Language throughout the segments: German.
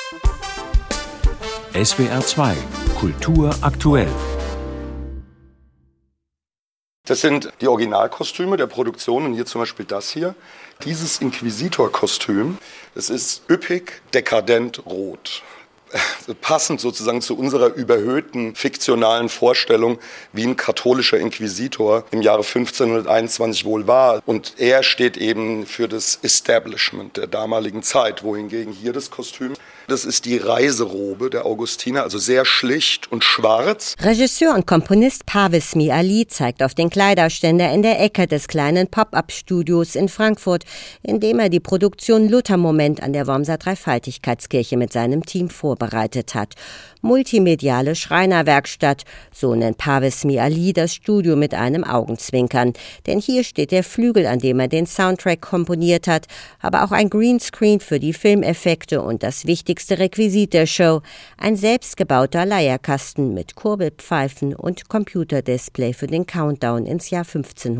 SWR 2 Kultur aktuell. Das sind die Originalkostüme der Produktion und hier zum Beispiel das hier. Dieses Inquisitor-Kostüm, das ist üppig, dekadent, rot. Passend sozusagen zu unserer überhöhten fiktionalen Vorstellung, wie ein katholischer Inquisitor im Jahre 1521 wohl war. Und er steht eben für das Establishment der damaligen Zeit, wohingegen hier das Kostüm, das ist die Reiserobe der Augustiner, also sehr schlicht und schwarz. Regisseur und Komponist Parviz Miali zeigt auf den Kleiderständer in der Ecke des kleinen Pop-up-Studios in Frankfurt, in dem er die Produktion Luther-Moment an der Wormser Dreifaltigkeitskirche mit seinem Team vorbereitet hat. Multimediale Schreinerwerkstatt, so nennt Parviz Miali das Studio mit einem Augenzwinkern. Denn hier steht der Flügel, an dem er den Soundtrack komponiert hat, aber auch ein Greenscreen für die Filmeffekte und das wichtigste Requisit der Show, ein selbstgebauter Leierkasten mit Kurbelpfeifen und Computerdisplay für den Countdown ins Jahr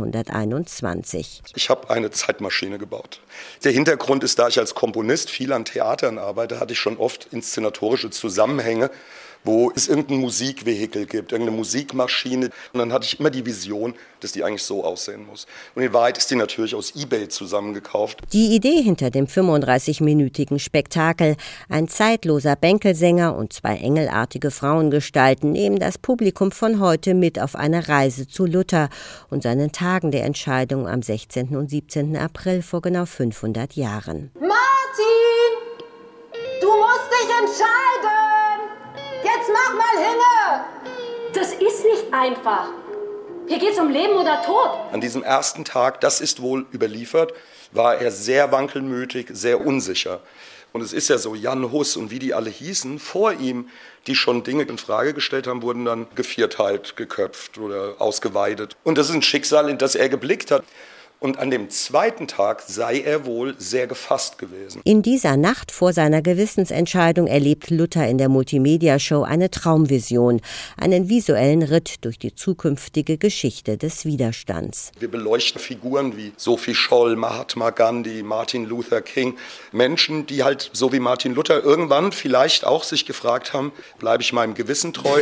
1521. Ich habe eine Zeitmaschine gebaut. Der Hintergrund ist, da ich als Komponist viel an Theatern arbeite, hatte ich schon oft inszenatorische Zusammenhänge, wo es irgendein Musikvehikel gibt, irgendeine Musikmaschine. Und dann hatte ich immer die Vision, dass die eigentlich so aussehen muss. Und in Wahrheit ist die natürlich aus eBay zusammengekauft. Die Idee hinter dem 35-minütigen Spektakel, ein zeitloser Bänkelsänger und zwei engelartige Frauengestalten nehmen das Publikum von heute mit auf eine Reise zu Luther und seinen Tagen der Entscheidung am 16. und 17. April vor genau 500 Jahren. Martin, du musst dich entscheiden! Jetzt mach mal hinne! Das ist nicht einfach. Hier geht's um Leben oder Tod. An diesem ersten Tag, das ist wohl überliefert, war er sehr wankelmütig, sehr unsicher. Und es ist ja so, Jan Hus und wie die alle hießen, vor ihm, die schon Dinge in Frage gestellt haben, wurden dann gevierteilt, geköpft oder ausgeweidet. Und das ist ein Schicksal, in das er geblickt hat. Und an dem zweiten Tag sei er wohl sehr gefasst gewesen. In dieser Nacht vor seiner Gewissensentscheidung erlebt Luther in der Multimedia-Show eine Traumvision, einen visuellen Ritt durch die zukünftige Geschichte des Widerstands. Wir beleuchten Figuren wie Sophie Scholl, Mahatma Gandhi, Martin Luther King. Menschen, die halt, so wie Martin Luther, irgendwann vielleicht auch sich gefragt haben, bleibe ich meinem Gewissen treu?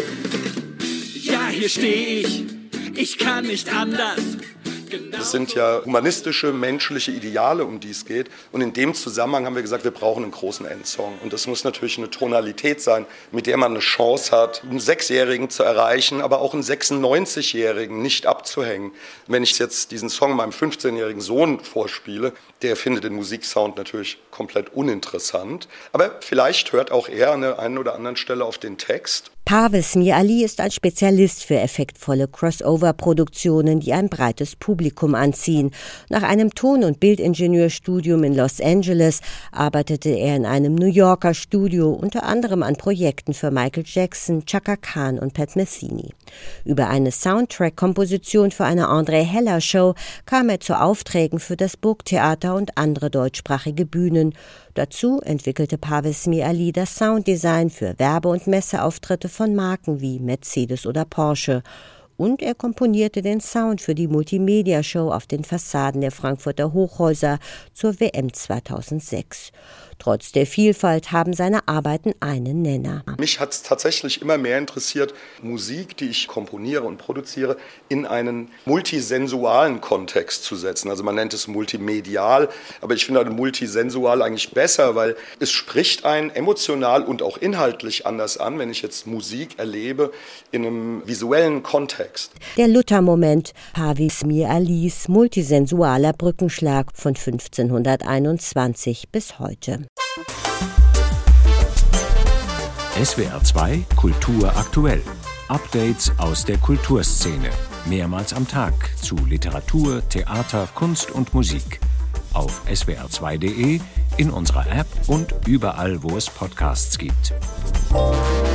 Ja, hier stehe ich kann nicht anders. Das sind ja humanistische, menschliche Ideale, um die es geht. Und in dem Zusammenhang haben wir gesagt, wir brauchen einen großen Endsong. Und das muss natürlich eine Tonalität sein, mit der man eine Chance hat, einen 6-Jährigen zu erreichen, aber auch einen 96-Jährigen nicht abzuhängen. Wenn ich jetzt diesen Song meinem 15-jährigen Sohn vorspiele, der findet den Musiksound natürlich komplett uninteressant. Aber vielleicht hört auch er an der einen oder anderen Stelle auf den Text. Parviz Miali ist ein Spezialist für effektvolle Crossover-Produktionen, die ein breites Publikum anziehen. Nach einem Ton- und Bildingenieurstudium in Los Angeles arbeitete er in einem New Yorker Studio, unter anderem an Projekten für Michael Jackson, Chaka Khan und Pat Metheny. Über eine Soundtrack-Komposition für eine André Heller-Show kam er zu Aufträgen für das Burgtheater und andere deutschsprachige Bühnen. Dazu entwickelte Parviz Miali das Sounddesign für Werbe- und Messeauftritte von Marken wie Mercedes oder Porsche. Und er komponierte den Sound für die Multimedia-Show auf den Fassaden der Frankfurter Hochhäuser zur WM 2006. Trotz der Vielfalt haben seine Arbeiten einen Nenner. Mich hat es tatsächlich immer mehr interessiert, Musik, die ich komponiere und produziere, in einen multisensualen Kontext zu setzen. Also man nennt es multimedial, aber ich finde multisensual eigentlich besser, weil es spricht einen emotional und auch inhaltlich anders an, wenn ich jetzt Musik erlebe in einem visuellen Kontext. Der Luther-Moment, Parviz Mialis multisensualer Brückenschlag von 1521 bis heute. SWR 2 Kultur aktuell. Updates aus der Kulturszene. Mehrmals am Tag zu Literatur, Theater, Kunst und Musik. Auf swr2.de, in unserer App und überall, wo es Podcasts gibt.